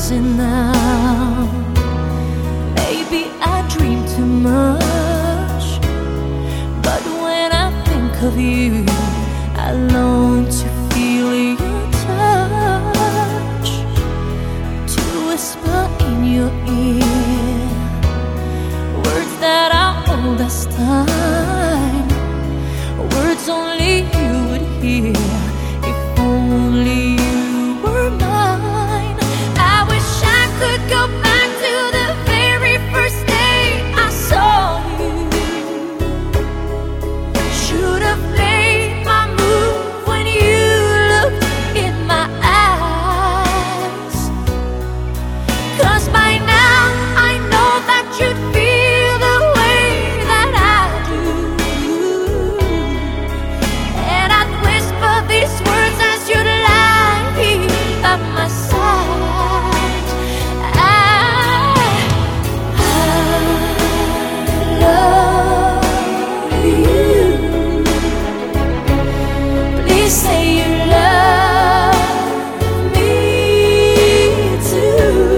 realizing now, maybe I dream too much. But when I think of you, I long to feel your touch, to whisper in your ear words that are old as time, words only you would hear if only you were mine. I wish I could go back to the very first day I saw you. Should have made my move when you looked in my eyes, 'cause by now I know that you'd feel the way that I do. And I'd whisper these words as you'd lie here by my side. I love you. Please say you love me too.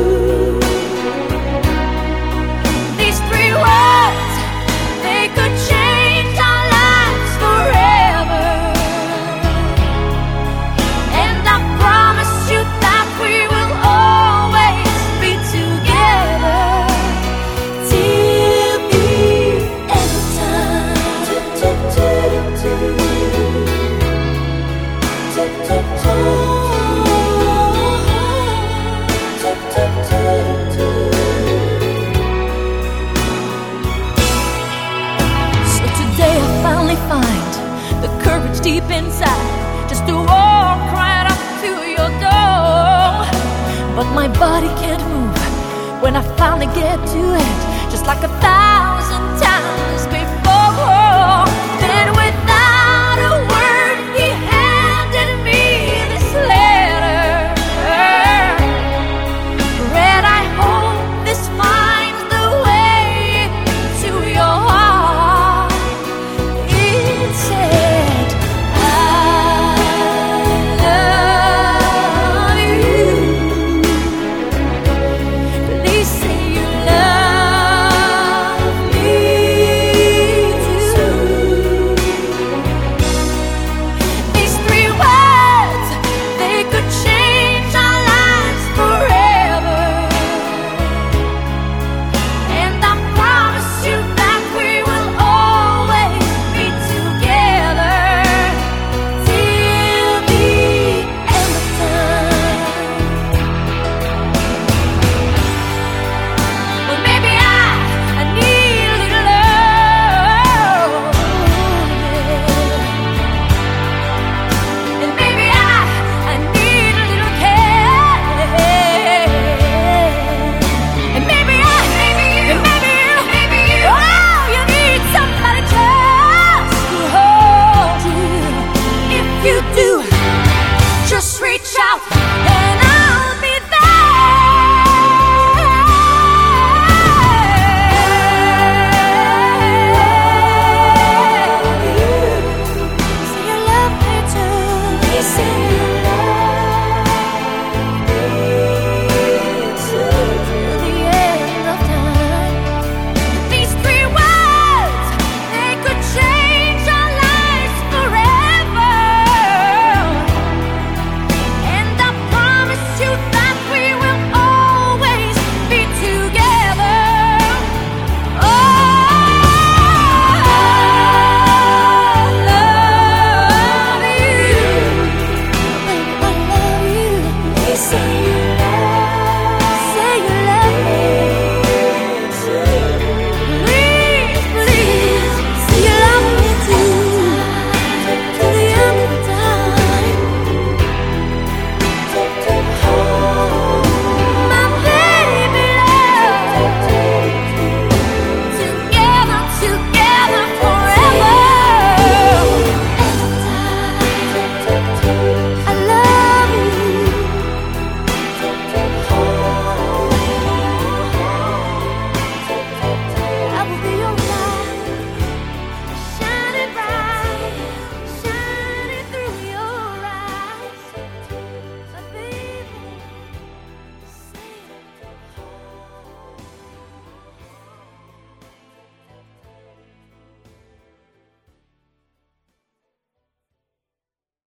These three words, they could change our lives forever. And I promise you that we will always be together till the end of time. So today I finally find the courage deep inside just to walk right up to your door. But my body can't move when I finally get to it, just like 1,000 times before. Then without a word, he handed me this letter. Read, I hope this finds the way to your heart. It said, I love you. Please say you love me too. These three words, they could change our lives forever. And I promise you that we will always be together till the end of time. Well, maybe I need a little love, and maybe I need a little care, and maybe you, oh, you need somebody just to hold you. If you do, just reach out and I'll be there. Say you love me too.